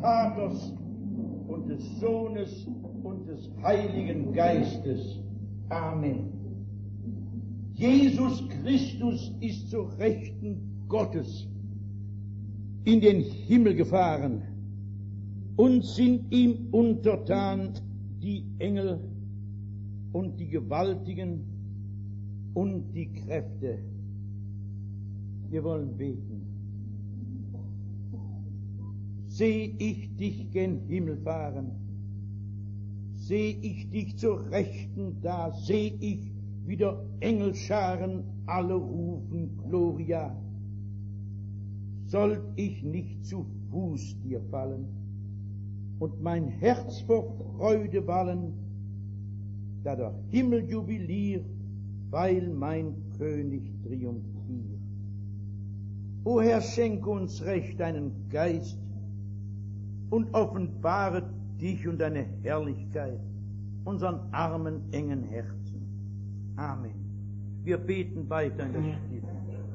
Vaters und des Sohnes und des Heiligen Geistes. Amen. Jesus Christus ist zur Rechten Gottes in den Himmel gefahren und sind ihm untertan die Engel und die Gewaltigen und die Kräfte. Wir wollen beten. Seh ich dich gen Himmel fahren, seh ich dich zur Rechten da, seh ich wieder Engelscharen alle rufen Gloria. Sollt ich nicht zu Fuß dir fallen und mein Herz vor Freude wallen, da der Himmel jubiliert, weil mein König triumphiert. O Herr, schenke uns recht deinen Geist und offenbare dich und deine Herrlichkeit unseren armen, engen Herzen. Amen. Wir beten weiter in der Stille.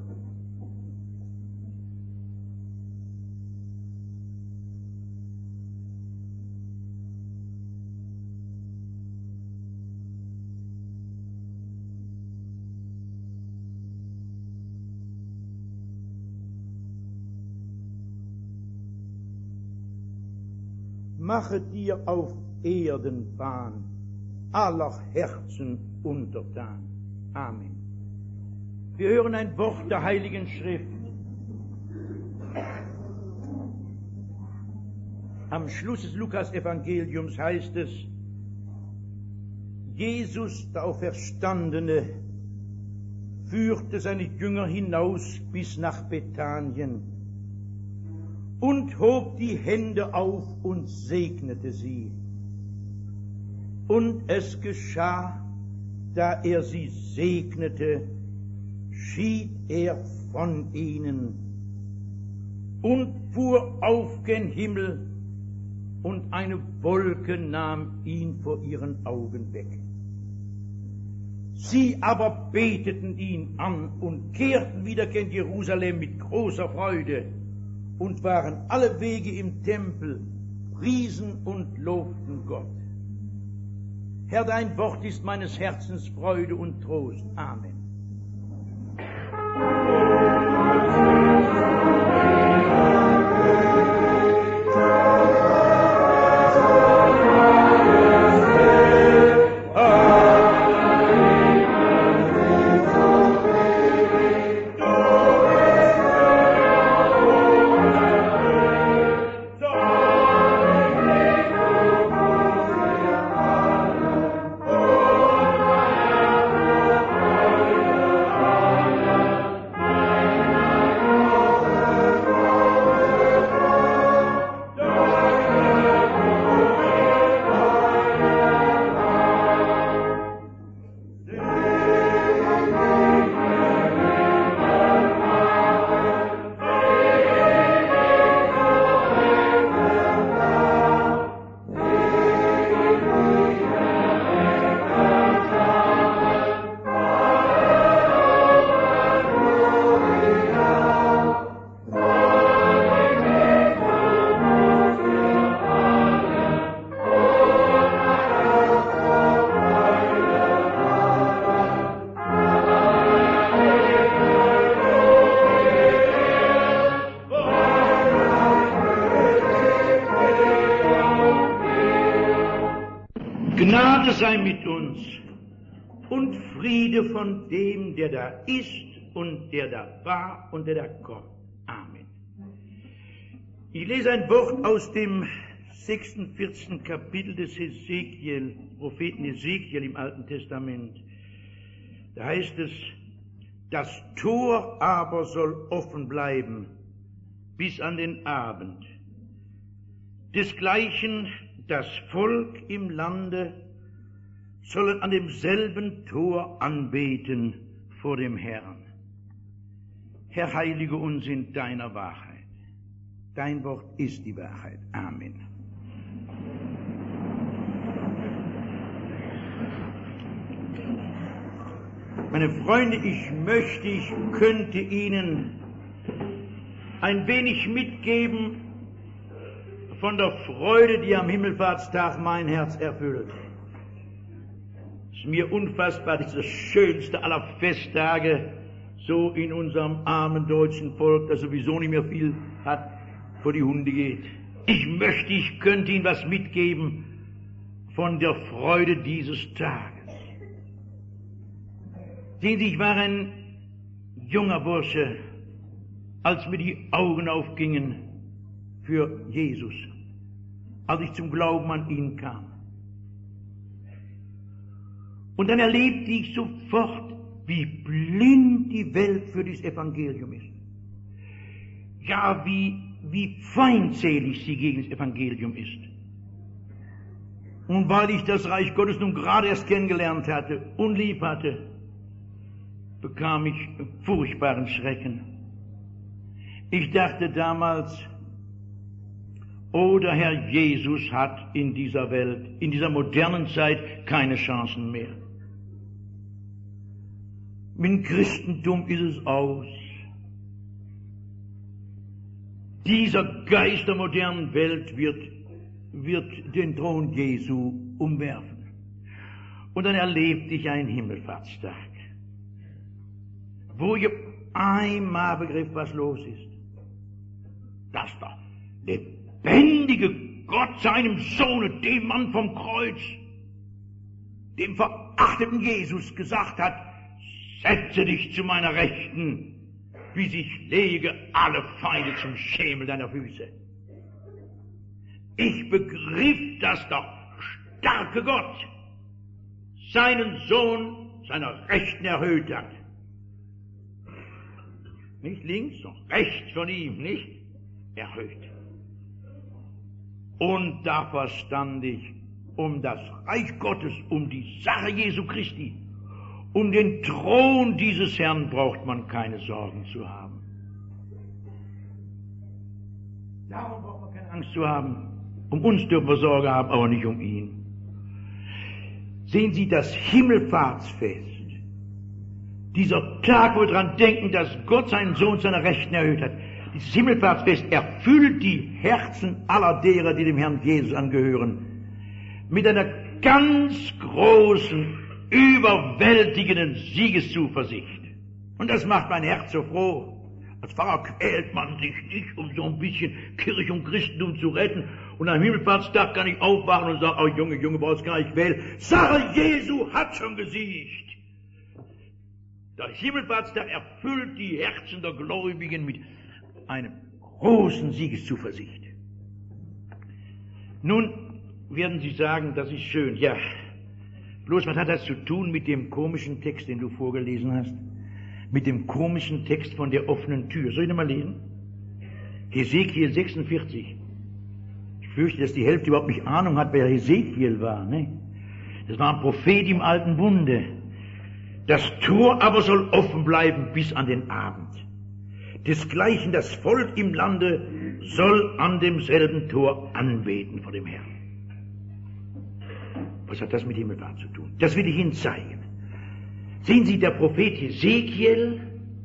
Mache dir auf Erden Bahn, aller Herzen untertan. Amen. Wir hören ein Wort der Heiligen Schrift. Am Schluss des Lukas-Evangeliums heißt es, Jesus, der Auferstandene, führte seine Jünger hinaus bis nach Bethanien und hob die Hände auf und segnete sie. Und es geschah, da er sie segnete, schied er von ihnen und fuhr auf gen Himmel, und eine Wolke nahm ihn vor ihren Augen weg. Sie aber beteten ihn an und kehrten wieder gen Jerusalem mit großer Freude und waren alle Wege im Tempel, priesen und lobten Gott. Herr, dein Wort ist meines Herzens Freude und Trost. Amen. Gnade sei mit uns und Friede von dem, der da ist und der da war und der da kommt. Amen. Ich lese ein Wort aus dem 46. Kapitel des Propheten Ezekiel im Alten Testament. Da heißt es, das Tor aber soll offen bleiben bis an den Abend. Desgleichen das Volk im Lande sollen an demselben Tor anbeten vor dem Herrn. Herr, heilige uns in deiner Wahrheit. Dein Wort ist die Wahrheit. Amen. Meine Freunde, ich könnte Ihnen ein wenig mitgeben von der Freude, die am Himmelfahrtstag mein Herz erfüllt. Es ist mir unfassbar, das ist das schönste aller Festtage, so in unserem armen deutschen Volk, das sowieso nicht mehr viel hat, vor die Hunde geht. Ich könnte Ihnen was mitgeben von der Freude dieses Tages. Sehen Sie, ich war ein junger Bursche, als mir die Augen aufgingen für Jesus, als ich zum Glauben an ihn kam. Und dann erlebte ich sofort, wie blind die Welt für das Evangelium ist. Ja, wie feindselig sie gegen das Evangelium ist. Und weil ich das Reich Gottes nun gerade erst kennengelernt hatte und lieb hatte, bekam ich furchtbaren Schrecken. Ich dachte damals, oh, der Herr Jesus hat in dieser Welt, in dieser modernen Zeit keine Chancen mehr. Mit dem Christentum ist es aus. Dieser Geist der modernen Welt wird den Thron Jesu umwerfen. Und dann erlebte ich einen Himmelfahrtstag, wo ich einmal begriff, was los ist. Dass der lebendige Gott seinem Sohne, dem Mann vom Kreuz, dem verachteten Jesus, gesagt hat, setze dich zu meiner Rechten, bis ich lege alle Feinde zum Schemel deiner Füße. Ich begriff, dass der starke Gott seinen Sohn seiner Rechten erhöht hat. Nicht links, sondern rechts von ihm, nicht erhöht. Und da verstand ich, um das Reich Gottes, um die Sache Jesu Christi, um den Thron dieses Herrn braucht man keine Sorgen zu haben. Darum braucht man keine Angst zu haben. Um uns dürfen wir Sorge haben, aber nicht um ihn. Sehen Sie, das Himmelfahrtsfest, dieser Tag, wo wir daran denken, dass Gott seinen Sohn zu seiner Rechten erhöht hat, dieses Himmelfahrtsfest erfüllt die Herzen aller derer, die dem Herrn Jesus angehören, mit einer ganz großen, überwältigenden Siegeszuversicht. Und das macht mein Herz so froh. Als Pfarrer quält man sich nicht, um so ein bisschen Kirche und Christentum zu retten. Und am Himmelfahrtstag kann ich aufwachen und sagen, oh Junge, brauchst gar nicht wählen. Sache Jesu hat schon gesiegt. Der Himmelfahrtstag erfüllt die Herzen der Gläubigen mit einer großen Siegeszuversicht. Nun werden Sie sagen, das ist schön. Ja, bloß was hat das zu tun mit dem komischen Text, den du vorgelesen hast? Mit dem komischen Text von der offenen Tür. Soll ich nochmal lesen? Hesekiel 46. Ich fürchte, dass die Hälfte überhaupt nicht Ahnung hat, wer Hesekiel war. Ne? Das war ein Prophet im Alten Bunde. Das Tor aber soll offen bleiben bis an den Abend. Desgleichen das Volk im Lande soll an demselben Tor anbeten vor dem Herrn. Was hat das mit Himmelfahrt zu tun? Das will ich Ihnen zeigen. Sehen Sie, der Prophet Hesekiel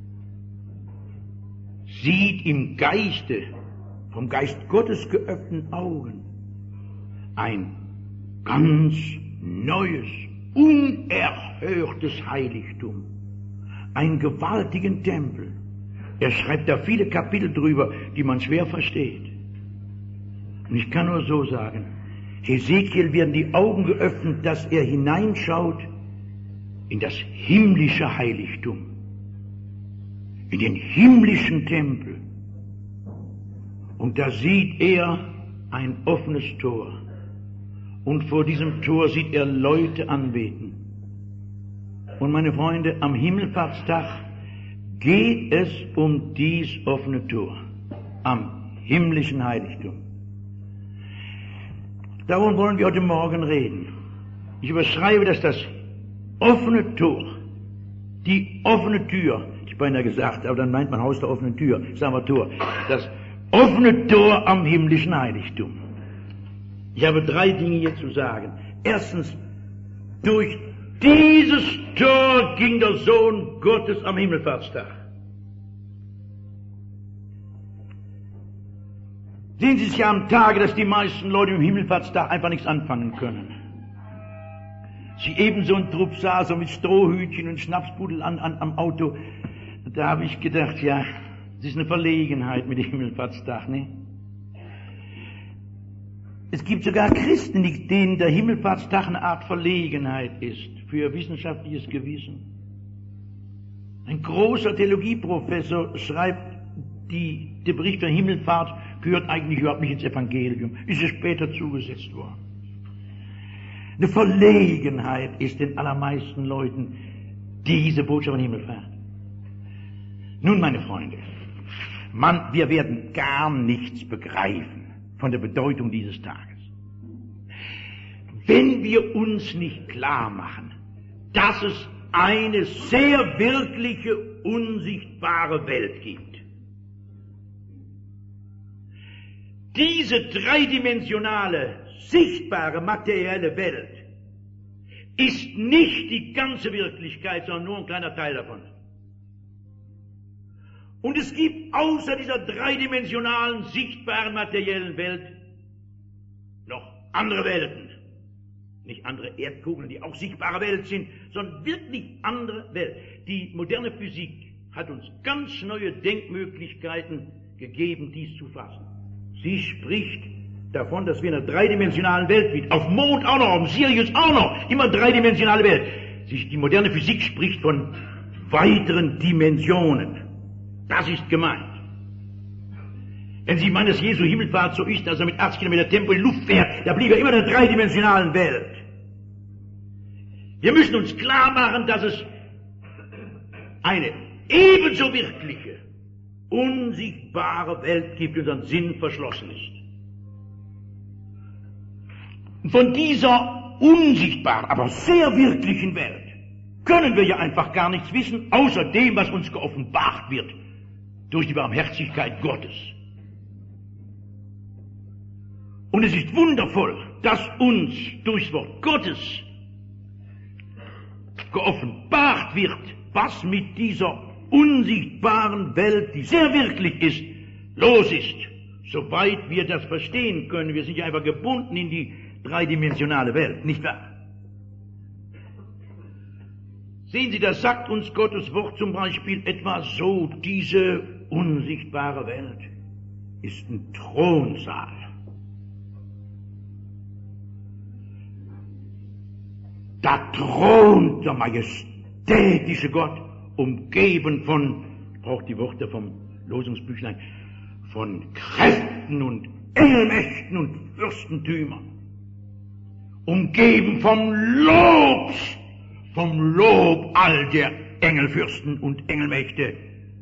sieht im Geiste, vom Geist Gottes geöffneten Augen, ein ganz neues, unerhörtes Heiligtum, einen gewaltigen Tempel. Er schreibt da viele Kapitel drüber, die man schwer versteht. Und ich kann nur so sagen, Hesekiel werden die Augen geöffnet, dass er hineinschaut in das himmlische Heiligtum, in den himmlischen Tempel. Und da sieht er ein offenes Tor. Und vor diesem Tor sieht er Leute anbeten. Und meine Freunde, am Himmelfahrtstag geht es um dies offene Tor, am himmlischen Heiligtum. Darum wollen wir heute Morgen reden. Ich überschreibe das offene Tor, die offene Tür. Ich beinahe gesagt, aber dann meint man Haus der offenen Tür, sagen wir Tor. Das offene Tor am himmlischen Heiligtum. Ich habe 3 Dinge hier zu sagen. Erstens, durch dieses Tor ging der Sohn Gottes am Himmelfahrtstag. Sehen Sie es ja am Tage, dass die meisten Leute im Himmelfahrtstag einfach nichts anfangen können. Sie eben so ein Trupp saß, so mit Strohhütchen und Schnapsbudel am Auto. Da habe ich gedacht, ja, das ist eine Verlegenheit mit dem Himmelfahrtstag, ne? Es gibt sogar Christen, denen der Himmelfahrtstag eine Art Verlegenheit ist für ihr wissenschaftliches Gewissen. Ein großer Theologieprofessor schreibt, der Bericht der Himmelfahrt gehört eigentlich überhaupt nicht ins Evangelium, ist ja später zugesetzt worden. Eine Verlegenheit ist den allermeisten Leuten diese Botschaft der Himmelfahrt. Nun, meine Freunde, wir werden gar nichts begreifen von der Bedeutung dieses Tages, wenn wir uns nicht klar machen, dass es eine sehr wirkliche, unsichtbare Welt gibt. Diese dreidimensionale, sichtbare, materielle Welt ist nicht die ganze Wirklichkeit, sondern nur ein kleiner Teil davon. Und es gibt außer dieser dreidimensionalen, sichtbaren, materiellen Welt noch andere Welten. Nicht andere Erdkugeln, die auch sichtbare Welt sind, sondern wirklich andere Welt. Die moderne Physik hat uns ganz neue Denkmöglichkeiten gegeben, dies zu fassen. Sie spricht davon, dass wir in einer dreidimensionalen Welt sind. Auf dem Mond auch noch, auf dem Sirius auch noch, immer dreidimensionale Welt. Die moderne Physik spricht von weiteren Dimensionen. Das ist gemeint. Wenn Sie meinen, dass Jesu Himmelfahrt so ist, dass er mit 80 Kilometer Tempo in die Luft fährt, da blieb er immer in der dreidimensionalen Welt. Wir müssen uns klar machen, dass es eine ebenso wirkliche, unsichtbare Welt gibt, die unseren Sinn verschlossen ist. Und von dieser unsichtbaren, aber sehr wirklichen Welt können wir ja einfach gar nichts wissen, außer dem, was uns geoffenbart wird durch die Barmherzigkeit Gottes. Und es ist wundervoll, dass uns durchs Wort Gottes geoffenbart wird, was mit dieser unsichtbaren Welt, die sehr wirklich ist, los ist. Soweit wir das verstehen können, wir sind ja einfach gebunden in die dreidimensionale Welt, nicht wahr? Sehen Sie, das sagt uns Gottes Wort zum Beispiel etwa so: Diese unsichtbare Welt ist ein Thronsaal. Da thront der majestätische Gott, umgeben von, ich brauche die Worte vom Losungsbüchlein, von Kräften und Engelmächten und Fürstentümern, umgeben vom Lob all der Engelfürsten und Engelmächte.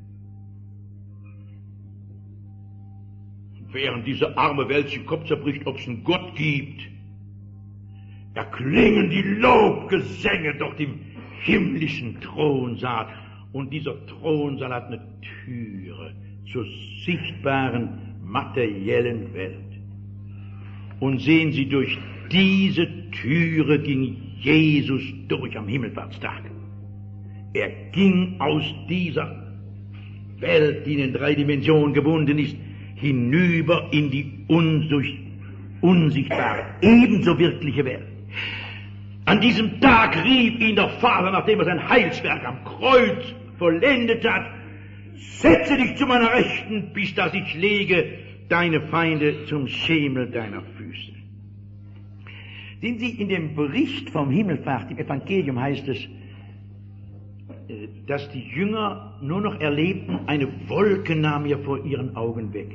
Während diese arme Welt sich den Kopf zerbricht, ob es einen Gott gibt, erklingen die Lobgesänge durch den himmlischen Thronsaal. Und dieser Thronsaal hat eine Türe zur sichtbaren, materiellen Welt. Und sehen Sie, durch diese Türe ging Jesus durch am Himmelfahrtstag. Er ging aus dieser Welt, die in den 3 Dimensionen gebunden ist, hinüber in die unsichtbare, ebenso wirkliche Welt. An diesem Tag rief ihn der Vater, nachdem er sein Heilswerk am Kreuz vollendet hat: Setze dich zu meiner Rechten, bis dass ich lege deine Feinde zum Schemel deiner Füße. Sehen Sie, in dem Bericht vom Himmelfahrt im Evangelium heißt es, dass die Jünger nur noch erlebten, eine Wolke nahm ihr vor ihren Augen weg.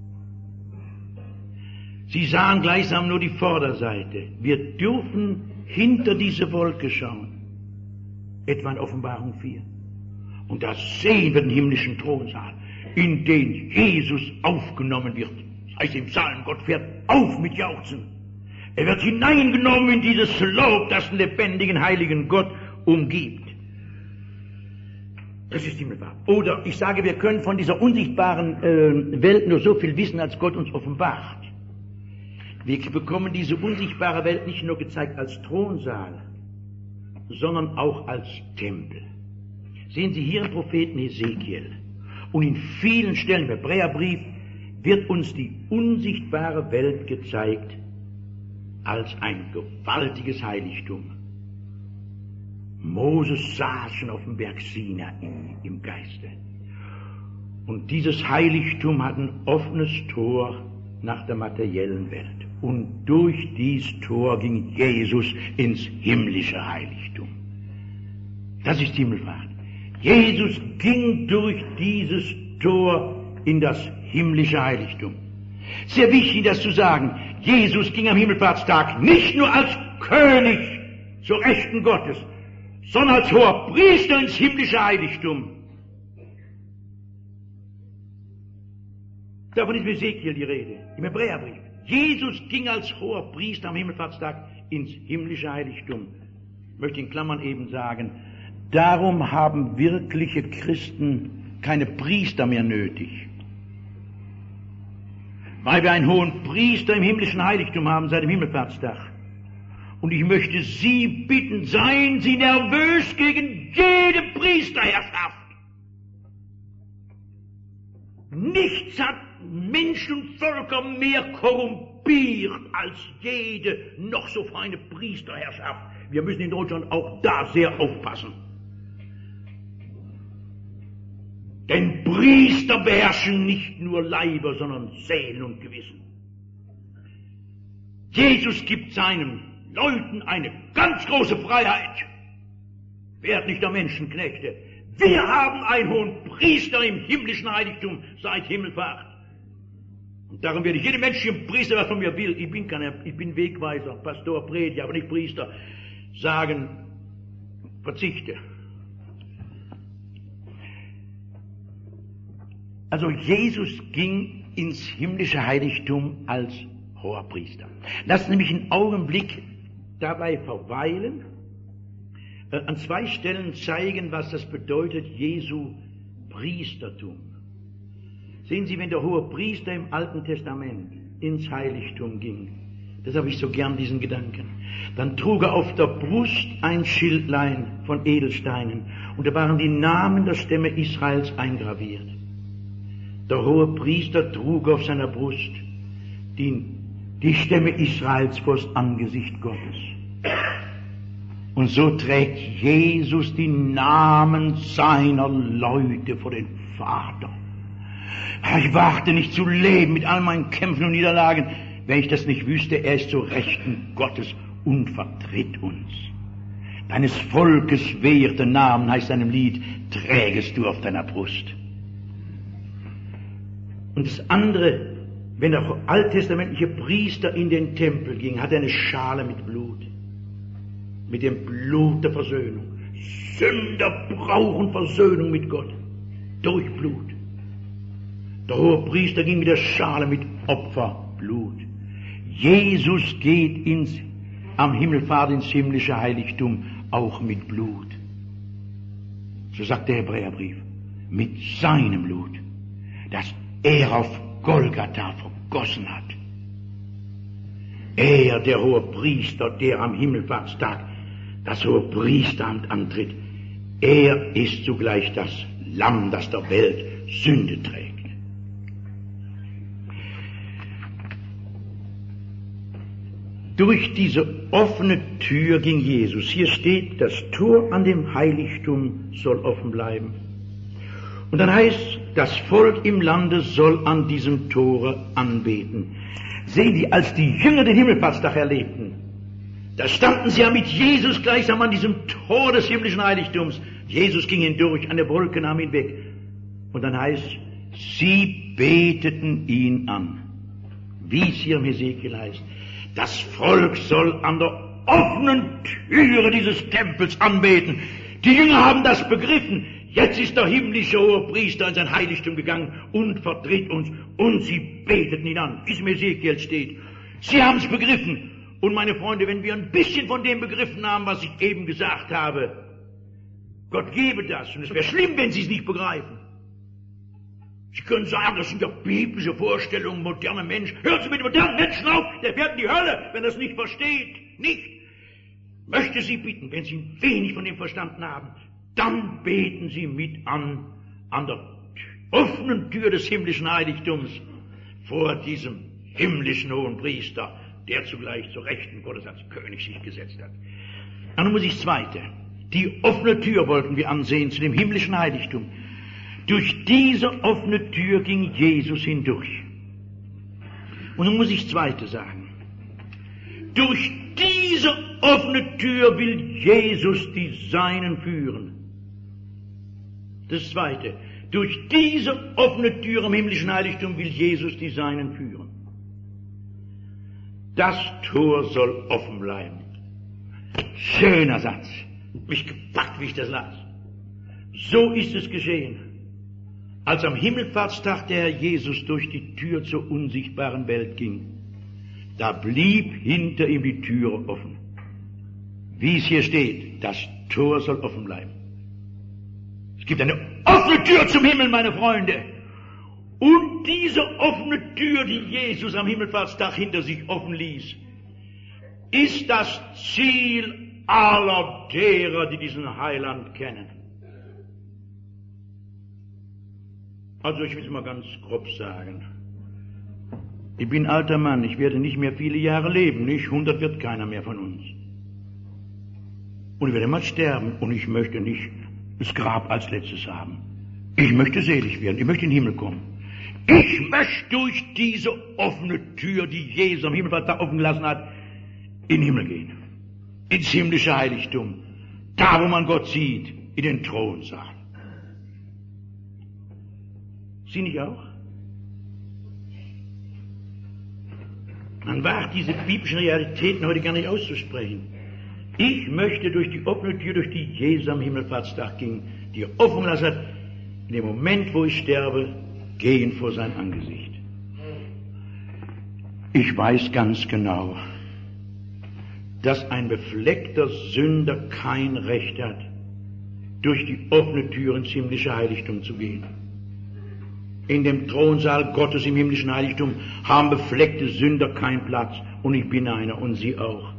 Sie sahen gleichsam nur die Vorderseite. Wir dürfen hinter diese Wolke schauen, etwa in Offenbarung 4. Und da sehen wir den himmlischen Thronsaal, in den Jesus aufgenommen wird. Das heißt im Psalm, Gott fährt auf mit Jauchzen. Er wird hineingenommen in dieses Lob, das den lebendigen, heiligen Gott umgibt. Das ist Himmelfahrt. Oder ich sage, wir können von dieser unsichtbaren Welt nur so viel wissen, als Gott uns offenbart. Wir bekommen diese unsichtbare Welt nicht nur gezeigt als Thronsaal, sondern auch als Tempel. Sehen Sie hier im Propheten Hesekiel und in vielen Stellen im Hebräerbrief wird uns die unsichtbare Welt gezeigt als ein gewaltiges Heiligtum. Moses saß schon auf dem Berg Sinai im Geiste. Und dieses Heiligtum hat ein offenes Tor nach der materiellen Welt. Und durch dieses Tor ging Jesus ins himmlische Heiligtum. Das ist die Himmelfahrt. Jesus ging durch dieses Tor in das himmlische Heiligtum. Sehr wichtig, das zu sagen. Jesus ging am Himmelfahrtstag nicht nur als König zur Rechten Gottes, sondern als hoher Priester ins himmlische Heiligtum. Davon ist mit Ezekiel die Rede, im Hebräerbrief. Jesus ging als hoher Priester am Himmelfahrtstag ins himmlische Heiligtum. Ich möchte in Klammern eben sagen, darum haben wirkliche Christen keine Priester mehr nötig. Weil wir einen hohen Priester im himmlischen Heiligtum haben seit dem Himmelfahrtstag. Und ich möchte Sie bitten, seien Sie nervös gegen jede Priesterherrschaft. Nichts hat Menschen und Völker mehr korrumpiert als jede noch so feine Priesterherrschaft. Wir müssen in Deutschland auch da sehr aufpassen. Denn Priester beherrschen nicht nur Leiber, sondern Seelen und Gewissen. Jesus gibt seinen Leuten eine ganz große Freiheit. Werd nicht der Menschenknechte. Wir haben einen hohen Priester im himmlischen Heiligtum seit Himmelfahrt. Und darum werde ich jedem menschlichen Priester, was von mir will, ich bin Wegweiser, Pastor, Prediger, aber nicht Priester, sagen, verzichte. Also Jesus ging ins himmlische Heiligtum als hoher Priester. Lassen Sie mich einen Augenblick dabei verweilen, an zwei Stellen zeigen, was das bedeutet, Jesu Priestertum. Sehen Sie, wenn der hohe Priester im Alten Testament ins Heiligtum ging, das habe ich so gern, diesen Gedanken, dann trug er auf der Brust ein Schildlein von Edelsteinen und da waren die Namen der Stämme Israels eingraviert. Der hohe Priester trug auf seiner Brust die Stämme Israels vors Angesicht Gottes. Und so trägt Jesus die Namen seiner Leute vor den Vater. Ich warte nicht zu leben mit all meinen Kämpfen und Niederlagen, wenn ich das nicht wüsste. Er ist zur Rechten Gottes und vertritt uns. Deines Volkes werte Namen, heißt seinem Lied, trägest du auf deiner Brust. Und das andere, wenn der alttestamentliche Priester in den Tempel ging, hat er eine Schale mit Blut. Mit dem Blut der Versöhnung. Sünder brauchen Versöhnung mit Gott. Durch Blut. Der hohe Priester ging mit der Schale mit Opferblut. Jesus geht am Himmelfahrt ins himmlische Heiligtum auch mit Blut. So sagt der Hebräerbrief. Mit seinem Blut, das er auf Golgatha vergossen hat. Er, der hohe Priester, der am Himmelfahrtstag das hohe Priesteramt antritt, er ist zugleich das Lamm, das der Welt Sünde trägt. Durch diese offene Tür ging Jesus. Hier steht, das Tor an dem Heiligtum soll offen bleiben. Und dann heißt, das Volk im Lande soll an diesem Tore anbeten. Sehen Sie, als die Jünger den Himmelfahrtstag erlebten, da standen sie ja mit Jesus gleichsam an diesem Tor des himmlischen Heiligtums. Jesus ging hindurch, eine Wolke nahm ihn weg. Und dann heißt, sie beteten ihn an. Wie es hier im Hesekiel heißt, das Volk soll an der offenen Türe dieses Tempels anbeten. Die Jünger haben das begriffen. Jetzt ist der himmlische hohe Priester in sein Heiligtum gegangen und vertritt uns. Und sie beteten ihn an, wie es im Hesekiel steht. Sie haben es begriffen. Und meine Freunde, wenn wir ein bisschen von dem begriffen haben, was ich eben gesagt habe, Gott gebe das. Und es wäre schlimm, wenn Sie es nicht begreifen. Sie können sagen, das sind ja biblische Vorstellungen, moderner Mensch. Hören Sie mit dem modernen Menschen auf, der fährt in die Hölle, wenn er es nicht versteht. Nicht. Ich möchte Sie bitten, wenn Sie wenig von dem verstanden haben, dann beten Sie mit an der offenen Tür des himmlischen Heiligtums. vor diesem himmlischen hohen Priester, der zugleich zur Rechten Gottes als König sich gesetzt hat. Und nun muss ich zweite. Die offene Tür wollten wir ansehen zu dem himmlischen Heiligtum. Durch diese offene Tür ging Jesus hindurch. Und nun muss ich zweite sagen. Durch diese offene Tür will Jesus die Seinen führen. Das zweite. Durch diese offene Tür im himmlischen Heiligtum will Jesus die Seinen führen. Das Tor soll offen bleiben. Schöner Satz. Mich gepackt, wie ich das las. So ist es geschehen. Als am Himmelfahrtstag der Herr Jesus durch die Tür zur unsichtbaren Welt ging, da blieb hinter ihm die Tür offen. Wie es hier steht, das Tor soll offen bleiben. Es gibt eine offene Tür zum Himmel, meine Freunde. Und diese offene Tür, die Jesus am Himmelfahrtstag hinter sich offen ließ, ist das Ziel aller derer, die diesen Heiland kennen. Also ich will es mal ganz grob sagen. Ich bin alter Mann, ich werde nicht mehr viele Jahre leben, nicht 100 wird keiner mehr von uns. Und ich werde mal sterben und ich möchte nicht das Grab als letztes haben. Ich möchte selig werden, ich möchte in den Himmel kommen. Ich möchte durch diese offene Tür, die Jesus am Himmelfahrtstag offen gelassen hat, in den Himmel gehen. Ins himmlische Heiligtum. Da, wo man Gott sieht, in den Thronsaal. Sie nicht auch? Man wagt diese biblischen Realitäten heute gar nicht auszusprechen. Ich möchte durch die offene Tür, durch die Jesus am Himmelfahrtstag ging, die er offen gelassen hat, in dem Moment, wo ich sterbe, gehen vor sein Angesicht. Ich weiß ganz genau, dass ein befleckter Sünder kein Recht hat, durch die offene Tür ins himmlische Heiligtum zu gehen. In dem Thronsaal Gottes im himmlischen Heiligtum haben befleckte Sünder keinen Platz. Und ich bin einer und Sie auch.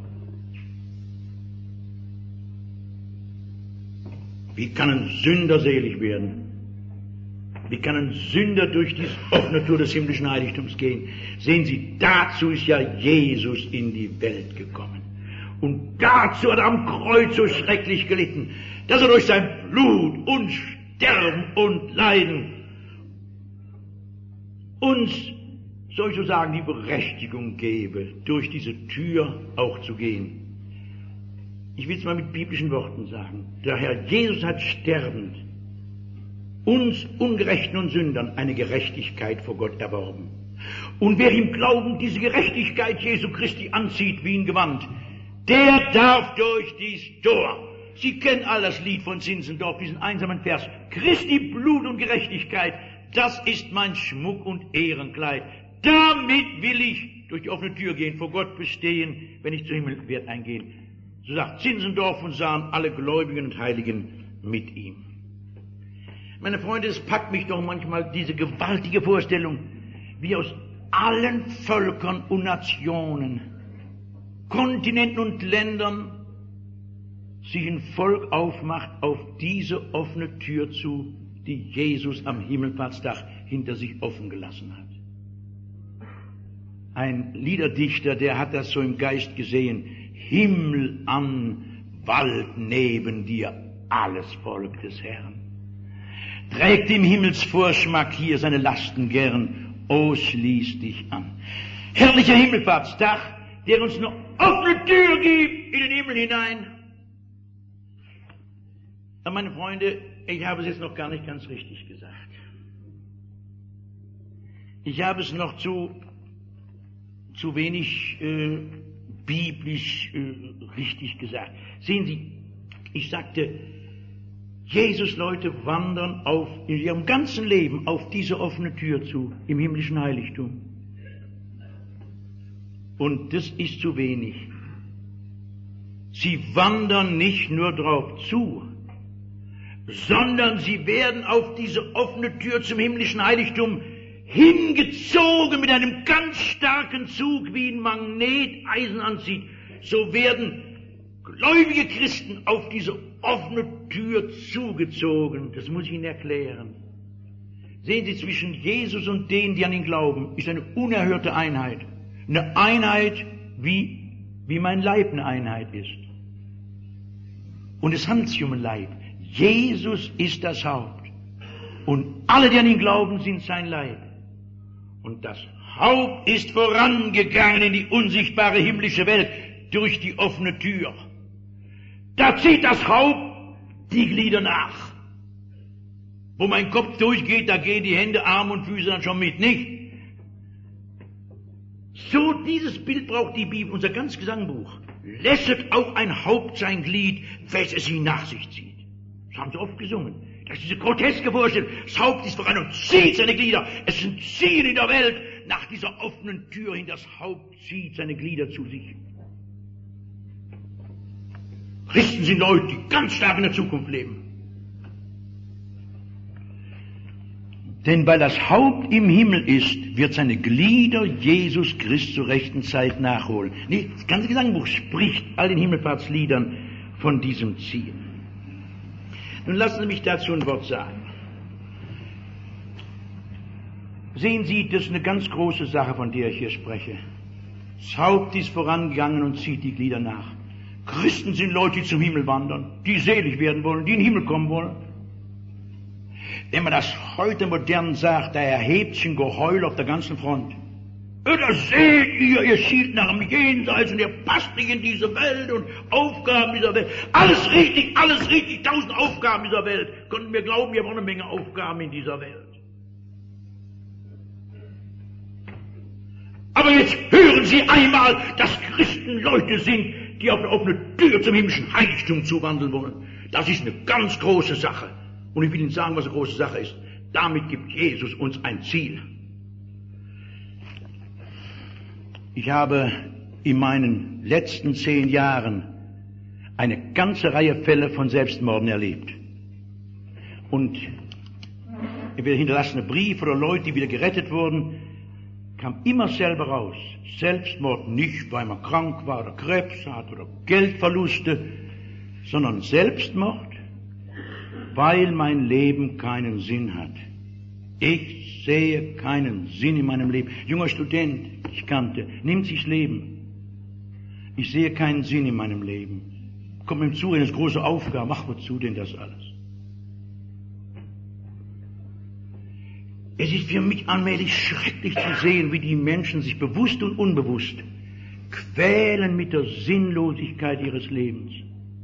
Wie kann ein Sünder selig werden? Wie kann ein Sünder durch diese offene Tür des himmlischen Heiligtums gehen? Sehen Sie, dazu ist ja Jesus in die Welt gekommen. Und dazu hat er am Kreuz so schrecklich gelitten, dass er durch sein Blut und Sterben und Leiden uns, soll ich so sagen, die Berechtigung gebe, durch diese Tür auch zu gehen. Ich will es mal mit biblischen Worten sagen. Der Herr Jesus hat sterbend uns Ungerechten und Sündern eine Gerechtigkeit vor Gott erworben. Und wer ihm glaubend diese Gerechtigkeit Jesu Christi anzieht wie ein Gewand, der darf durch dies Tor. Sie kennen all das Lied von Zinzendorf, diesen einsamen Vers. Christi Blut und Gerechtigkeit, das ist mein Schmuck und Ehrenkleid. Damit will ich durch die offene Tür gehen, vor Gott bestehen, wenn ich zum Himmel werde eingehen. So sagt Zinzendorf und sahen alle Gläubigen und Heiligen mit ihm. Meine Freunde, es packt mich doch manchmal diese gewaltige Vorstellung, wie aus allen Völkern und Nationen, Kontinenten und Ländern sich ein Volk aufmacht auf diese offene Tür zu, die Jesus am Himmelfahrtstag hinter sich offen gelassen hat. Ein Liederdichter, der hat das so im Geist gesehen. Himmel an, Wald neben dir, alles Volk des Herrn. Trägt im Himmelsvorschmack hier seine Lasten gern, o schließ dich an. Herrlicher Himmelfahrtstag, der uns eine offene Tür gibt in den Himmel hinein. Aber meine Freunde, ich habe es jetzt noch gar nicht ganz richtig gesagt. Ich habe es noch zu wenig biblisch richtig gesagt. Sehen Sie, ich sagte, Jesus-Leute wandern in ihrem ganzen Leben auf diese offene Tür zu, im himmlischen Heiligtum. Und das ist zu wenig. Sie wandern nicht nur drauf zu, sondern sie werden auf diese offene Tür zum himmlischen Heiligtum hingezogen mit einem ganz starken Zug, wie ein Magnet Eisen anzieht. So werden gläubige Christen auf diese offene Tür zugezogen. Das muss ich Ihnen erklären. Sehen Sie, zwischen Jesus und denen, die an ihn glauben, ist eine unerhörte Einheit. Eine Einheit, wie mein Leib eine Einheit ist. Und es handelt sich um ein Leib. Jesus ist das Haupt. Und alle, die an ihn glauben, sind sein Leib. Und das Haupt ist vorangegangen in die unsichtbare himmlische Welt durch die offene Tür. Da zieht das Haupt die Glieder nach. Wo mein Kopf durchgeht, da gehen die Hände, Arme und Füße dann schon mit, nicht? So dieses Bild braucht die Bibel, unser ganzes Gesangbuch. Lässet auch ein Haupt sein Glied, welches es ihn nach sich zieht. Das haben sie oft gesungen. Das ist diese groteske Vorstellung. Das Haupt ist voran und zieht seine Glieder. Es ist ein Ziehen in der Welt. Nach dieser offenen Tür hin, das Haupt zieht seine Glieder zu sich. Christen sind Leute, die ganz stark in der Zukunft leben. Denn weil das Haupt im Himmel ist, wird seine Glieder Jesus Christus zur rechten Zeit nachholen. Nee, das ganze Gesangbuch spricht all den Himmelfahrtsliedern von diesem Ziehen. Nun lassen Sie mich dazu ein Wort sagen. Sehen Sie, das ist eine ganz große Sache, von der ich hier spreche. Das Haupt ist vorangegangen und zieht die Glieder nach. Christen sind Leute, die zum Himmel wandern, die selig werden wollen, die in den Himmel kommen wollen. Wenn man das heute modern sagt, da erhebt sich ein Geheul auf der ganzen Front. Da seht ihr schielt nach dem Jenseits und ihr passt nicht in diese Welt und Aufgaben dieser Welt. Alles richtig, 1000 Aufgaben dieser Welt. Konnten wir glauben, wir haben auch eine Menge Aufgaben in dieser Welt. Aber jetzt hören Sie einmal, dass Christen Leute sind, die auf eine offene Tür zum himmlischen Heiligtum zuwandeln wollen. Das ist eine ganz große Sache. Und ich will Ihnen sagen, was eine große Sache ist. Damit gibt Jesus uns ein Ziel. Ich habe in meinen letzten 10 Jahren eine ganze Reihe Fälle von Selbstmorden erlebt. Und entweder hinterlassene Briefe oder Leute, die wieder gerettet wurden, kam immer selber raus. Selbstmord nicht, weil man krank war oder Krebs hat oder Geldverluste, sondern Selbstmord, weil mein Leben keinen Sinn hat. Ich sehe keinen Sinn in meinem Leben. Junger Student, ich kannte, nimmt sich Leben. Ich sehe keinen Sinn in meinem Leben. Kommt mir zu, das ist große Aufgabe. Ach, wozu denn das alles? Es ist für mich allmählich schrecklich zu sehen, wie die Menschen sich bewusst und unbewusst quälen mit der Sinnlosigkeit ihres Lebens.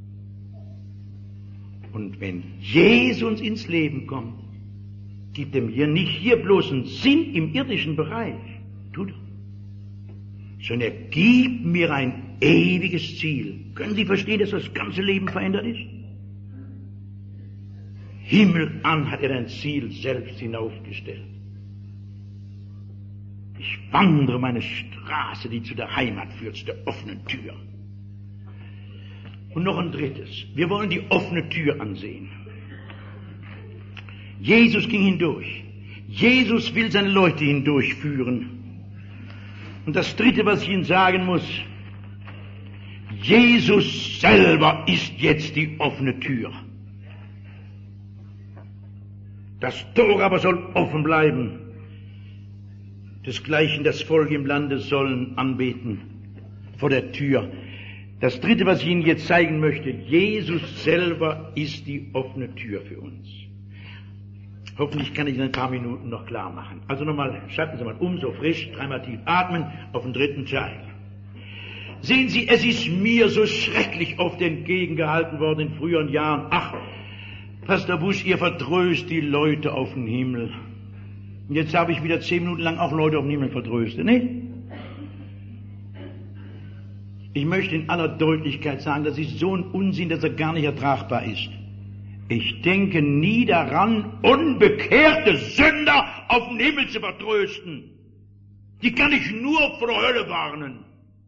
Und wenn Jesus ins Leben kommt, gibt er mir nicht hier bloß einen Sinn im irdischen Bereich, tut er, sondern er gibt mir ein ewiges Ziel. Können Sie verstehen, dass das ganze Leben verändert ist? Himmel an hat er ein Ziel selbst hinaufgestellt. Ich wandere meine Straße, die zu der Heimat führt, zu der offenen Tür. Und noch ein drittes. Wir wollen die offene Tür ansehen. Jesus ging hindurch. Jesus will seine Leute hindurchführen. Und das dritte, was ich Ihnen sagen muss, Jesus selber ist jetzt die offene Tür. Das Tor aber soll offen bleiben. Desgleichen das Volk im Lande sollen anbeten vor der Tür. Das dritte, was ich Ihnen jetzt zeigen möchte, Jesus selber ist die offene Tür für uns. Hoffentlich kann ich in ein paar Minuten noch klar machen. Also nochmal, schalten Sie mal um, so frisch, 3-mal tief atmen, auf den dritten Teil. Sehen Sie, es ist mir so schrecklich oft entgegengehalten worden in früheren Jahren. Ach, Pastor Busch, ihr vertröst die Leute auf den Himmel. Und jetzt habe ich wieder 10 Minuten lang auch Leute auf den Himmel vertröstet, ne? Ich möchte in aller Deutlichkeit sagen, das ist so ein Unsinn, dass er gar nicht ertragbar ist. Ich denke nie daran, unbekehrte Sünder auf den Himmel zu vertrösten. Die kann ich nur vor der Hölle warnen.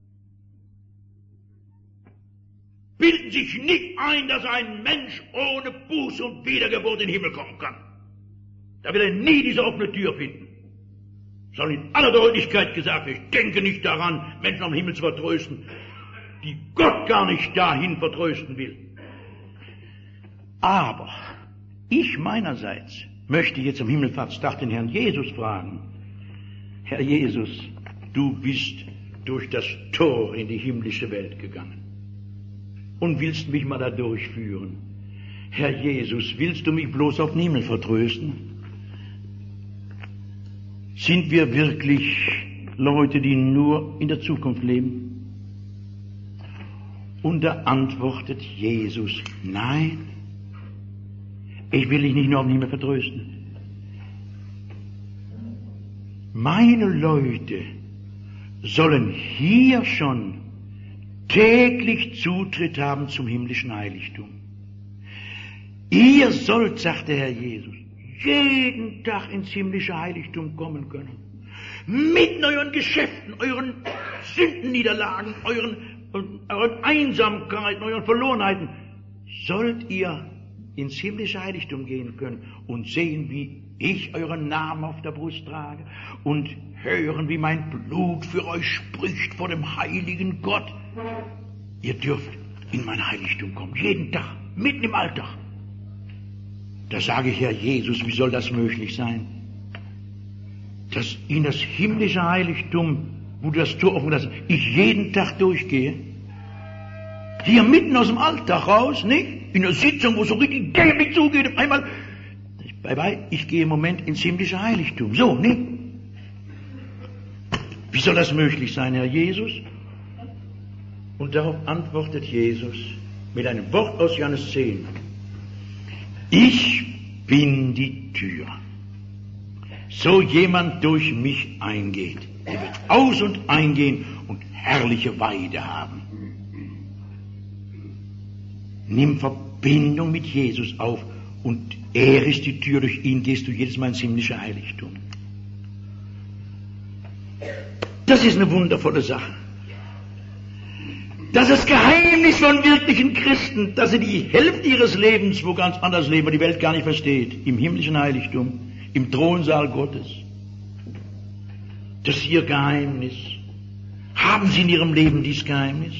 Bilden sich nicht ein, dass ein Mensch ohne Buße und Wiedergeburt in den Himmel kommen kann. Da wird er nie diese offene Tür finden. Soll in aller Deutlichkeit gesagt, ich denke nicht daran, Menschen am Himmel zu vertrösten, die Gott gar nicht dahin vertrösten will. Aber ich meinerseits möchte jetzt am Himmelfahrtstag den Herrn Jesus fragen. Herr Jesus, du bist durch das Tor in die himmlische Welt gegangen und willst mich mal da durchführen. Herr Jesus, willst du mich bloß auf den Himmel vertrösten? Sind wir wirklich Leute, die nur in der Zukunft leben? Und da antwortet Jesus, nein, ich will dich nicht nur auf den Himmel vertrösten. Meine Leute sollen hier schon täglich Zutritt haben zum himmlischen Heiligtum. Ihr sollt, sagt der Herr Jesus, jeden Tag ins himmlische Heiligtum kommen können. Mit euren Geschäften, euren Sündenniederlagen, euren Einsamkeiten, euren Verlorenheiten, sollt ihr ins himmlische Heiligtum gehen können und sehen, wie ich euren Namen auf der Brust trage und hören, wie mein Blut für euch spricht vor dem heiligen Gott. Ihr dürft in mein Heiligtum kommen, jeden Tag, mitten im Alltag. Da sage ich, Herr Jesus, wie soll das möglich sein? Dass in das himmlische Heiligtum, wo du das Tor offen lässt, ich jeden Tag durchgehe. Hier mitten aus dem Alltag raus, nicht? In der Sitzung, wo es so richtig dämlich zugeht, auf einmal, ich gehe im Moment ins himmlische Heiligtum. So, nicht? Wie soll das möglich sein, Herr Jesus? Und darauf antwortet Jesus mit einem Wort aus Johannes 10. Ich bin die Tür. So jemand durch mich eingeht, der wird aus und eingehen und herrliche Weide haben. Nimm Verbindung mit Jesus auf und er ist die Tür, durch ihn gehst du jedes Mal ins himmlische Heiligtum. Das ist eine wundervolle Sache. Das ist das Geheimnis von wirklichen Christen, dass sie die Hälfte ihres Lebens wo ganz anders leben, wo die Welt gar nicht versteht, im himmlischen Heiligtum, im Thronsaal Gottes. Das ist ihr Geheimnis. Haben Sie in Ihrem Leben dieses Geheimnis?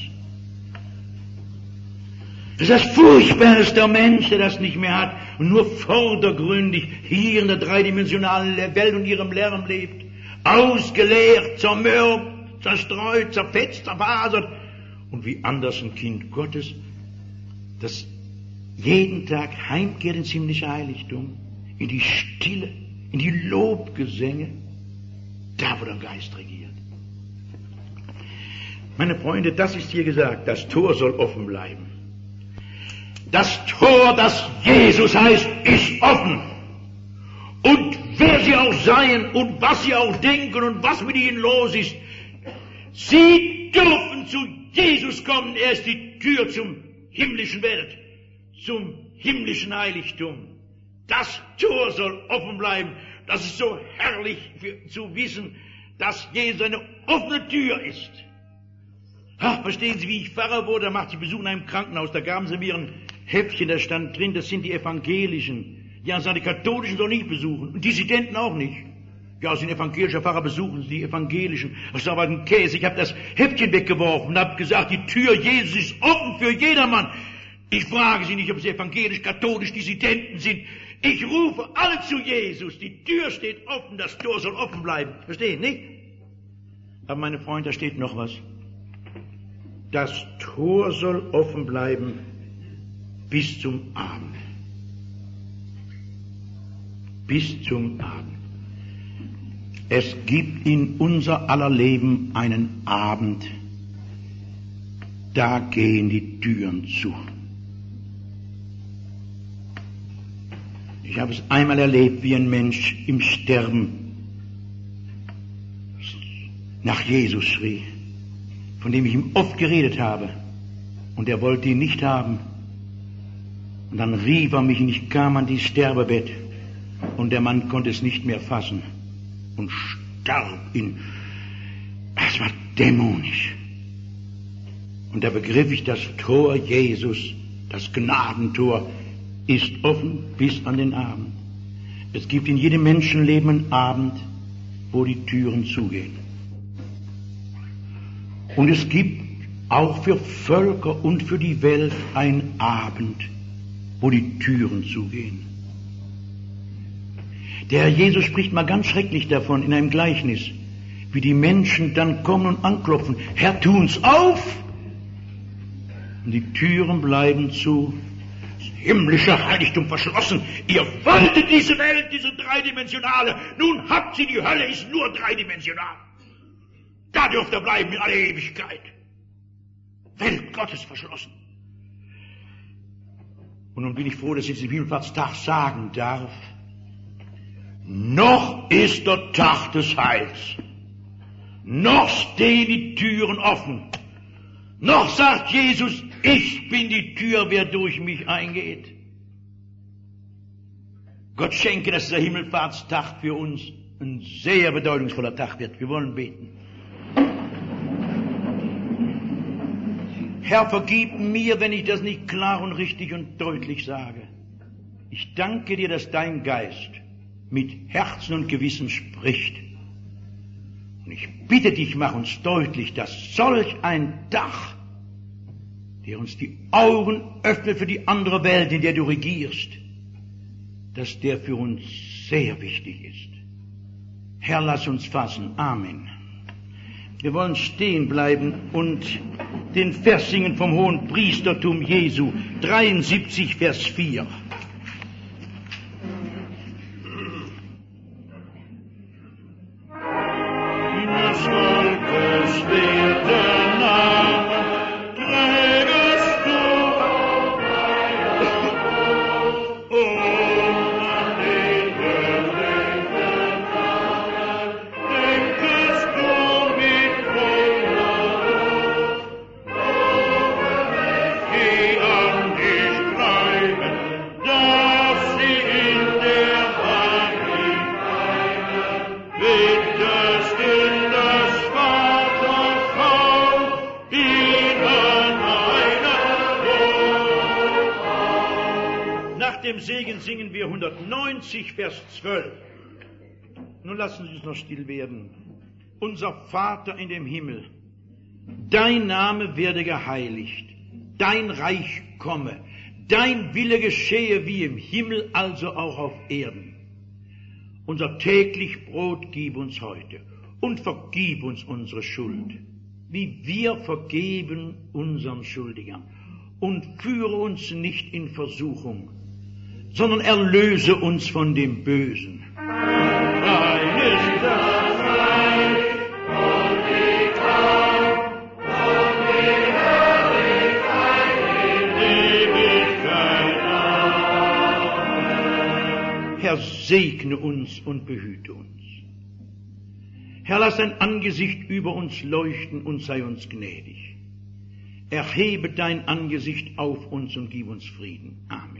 Das ist das Furchtbarste der Mensch, der das nicht mehr hat und nur vordergründig hier in der dreidimensionalen Welt und ihrem Lärm lebt. Ausgeleert, zermürbt, zerstreut, zerfetzt, zerfasert. Und wie anders ein Kind Gottes, das jeden Tag heimkehrt ins himmlische Heiligtum, in die Stille, in die Lobgesänge, da wo der Geist regiert. Meine Freunde, das ist hier gesagt, das Tor soll offen bleiben. Das Tor, das Jesus heißt, ist offen. Und wer sie auch seien und was sie auch denken und was mit ihnen los ist, sie dürfen zu Jesus kommen. Er ist die Tür zum himmlischen Welt, zum himmlischen Heiligtum. Das Tor soll offen bleiben. Das ist so herrlich zu wissen, dass Jesus eine offene Tür ist. Ach, verstehen Sie, wie ich Pfarrer wurde, da machte ich Besuch in einem Krankenhaus, da gaben sie mir ein Heftchen, da stand drin, das sind die Evangelischen. Ja, seine Katholischen soll nicht besuchen und Dissidenten auch nicht. Ja, sind evangelischer Pfarrer, besuchen Sie die Evangelischen. Das ist aber ein Käse. Ich habe das Heftchen weggeworfen und habe gesagt, die Tür Jesus ist offen für jedermann. Ich frage Sie nicht, ob Sie evangelisch, katholisch, Dissidenten sind. Ich rufe alle zu Jesus. Die Tür steht offen, das Tor soll offen bleiben. Verstehen, nicht? Aber meine Freunde, da steht noch was. Das Tor soll offen bleiben bis zum Abend. Bis zum Abend. Es gibt in unser aller Leben einen Abend, da gehen die Türen zu. Ich habe es einmal erlebt, wie ein Mensch im Sterben nach Jesus schrie, von dem ich ihm oft geredet habe, und er wollte ihn nicht haben. Und dann rief er mich und ich kam an dieses Sterbebett und der Mann konnte es nicht mehr fassen und starb es war dämonisch. Und da begriff ich, das Tor Jesus, das Gnadentor, ist offen bis an den Abend. Es gibt in jedem Menschenleben einen Abend, wo die Türen zugehen. Und es gibt auch für Völker und für die Welt einen Abend, wo die Türen zugehen. Der Herr Jesus spricht mal ganz schrecklich davon in einem Gleichnis, wie die Menschen dann kommen und anklopfen. Herr, tu uns auf! Und die Türen bleiben zu. Das himmlische Heiligtum verschlossen. Ihr wolltet diese Welt, diese dreidimensionale. Nun habt sie, die Hölle ist nur dreidimensional. Da dürft ihr bleiben in alle Ewigkeit. Welt Gottes verschlossen. Und nun bin ich froh, dass ich den Himmelfahrtstag sagen darf. Noch ist der Tag des Heils. Noch stehen die Türen offen. Noch sagt Jesus, ich bin die Tür, wer durch mich eingeht. Gott schenke, dass der Himmelfahrtstag für uns ein sehr bedeutungsvoller Tag wird. Wir wollen beten. Herr, vergib mir, wenn ich das nicht klar und richtig und deutlich sage. Ich danke dir, dass dein Geist mit Herzen und Gewissen spricht. Und ich bitte dich, mach uns deutlich, dass solch ein Tag, der uns die Augen öffnet für die andere Welt, in der du regierst, dass der für uns sehr wichtig ist. Herr, lass uns fassen. Amen. Wir wollen stehen bleiben und den Vers singen vom Hohen Priestertum Jesu, 73, Vers 4. Singen wir 190, Vers 12. Nun lassen Sie uns noch still werden. Unser Vater in dem Himmel, dein Name werde geheiligt, dein Reich komme, dein Wille geschehe wie im Himmel, also auch auf Erden. Unser täglich Brot gib uns heute und vergib uns unsere Schuld, wie wir vergeben unseren Schuldigern. Und führe uns nicht in Versuchung, sondern erlöse uns von dem Bösen. Dein ist das Reich und die Kraft und die Herrlichkeit in Ewigkeit. Amen. Herr, segne uns und behüte uns. Herr, lass dein Angesicht über uns leuchten und sei uns gnädig. Erhebe dein Angesicht auf uns und gib uns Frieden. Amen.